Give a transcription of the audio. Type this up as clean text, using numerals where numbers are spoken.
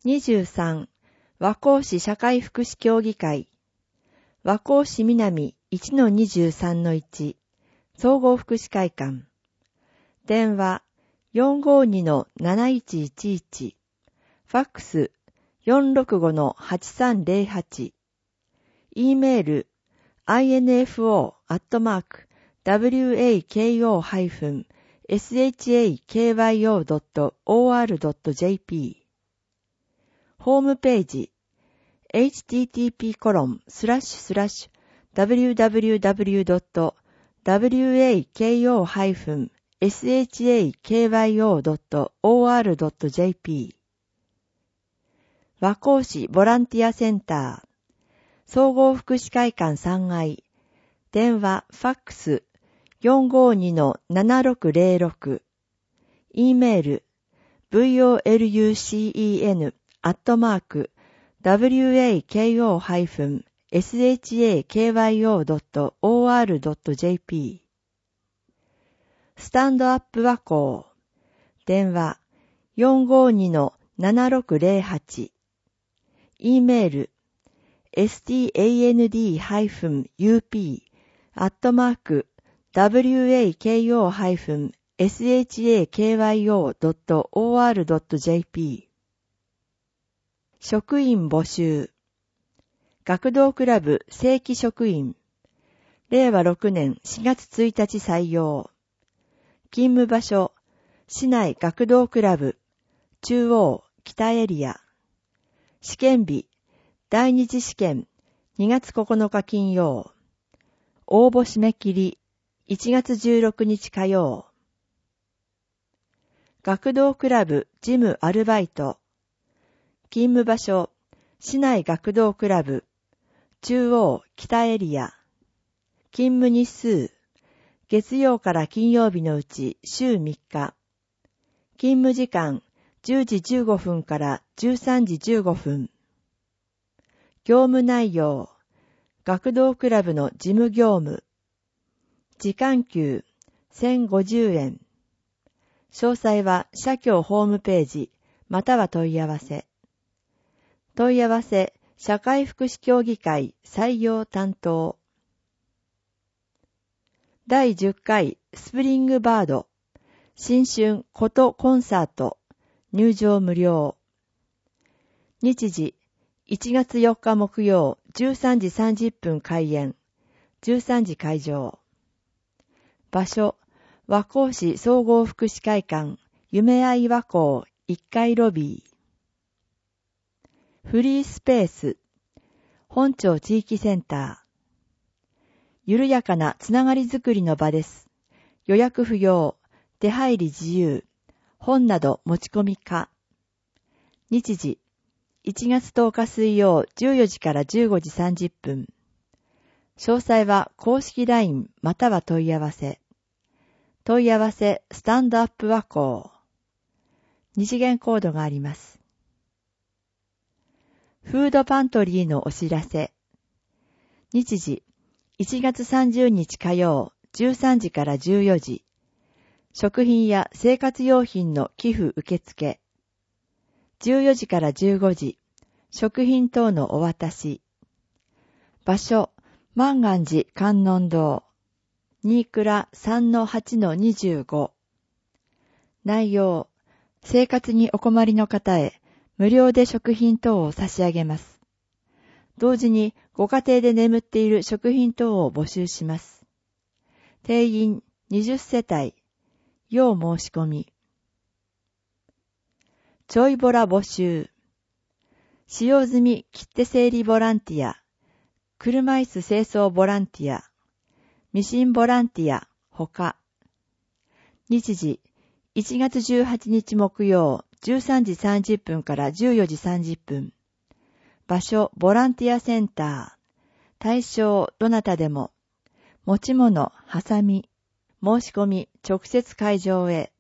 23、和光市社会福祉協議会。和光市南 1-23-1、総合福祉会館。電話 452-7111、ファックス 465-8308、e メール info-wako-shakyo.or.jp ホームページ http://www.wako-shakyo.or.jp 和光市ボランティアセンター総合福祉会館3階電話ファックス 452-7606 e メール volcano-wako-shakyo.or.jp スタンドアップ和光電話 452-7608 e メール stand-up-wako-shakyo.or.jp 職員募集学童クラブ正規職員令和6年4月1日採用勤務場所市内学童クラブ中央北エリア試験日第二次試験2月9日金曜応募締め切り1月16日火曜学童クラブ事務アルバイト勤務場所市内学童クラブ中央北エリア勤務日数月曜から金曜日のうち週3日勤務時間10時15分から13時15分業務内容学童クラブの事務業務時間給1050円詳細は社協ホームページまたは問い合わせ社会福祉協議会採用担当第10回スプリングバード新春ことコンサート入場無料日時1月4日木曜13時30分開演13時会場場所和光市総合福祉会館夢愛和光1階ロビーフリースペース本町地域センター緩やかなつながりづくりの場です予約不要出入り自由本など持ち込み可日時1月10日水曜14時から15時30分詳細は公式 LINE または問い合わせスタンドアップ和光2次元コードがありますフードパントリーのお知らせ日時1月30日火曜13時から14時食品や生活用品の寄付受付14時から15時食品等のお渡し場所万願寺観音堂新倉 3-8-25 内容生活にお困りの方へ無料で食品等を差し上げます同時にご家庭で眠っている食品等を募集します定員20世帯要申し込みちょいボラ募集使用済み切手整理ボランティア車椅子清掃ボランティアミシンボランティアほか日時1月18日木曜13時30分から14時30分場所ボランティアセンター対象どなたでも持ち物ハサミ申し込み直接会場へ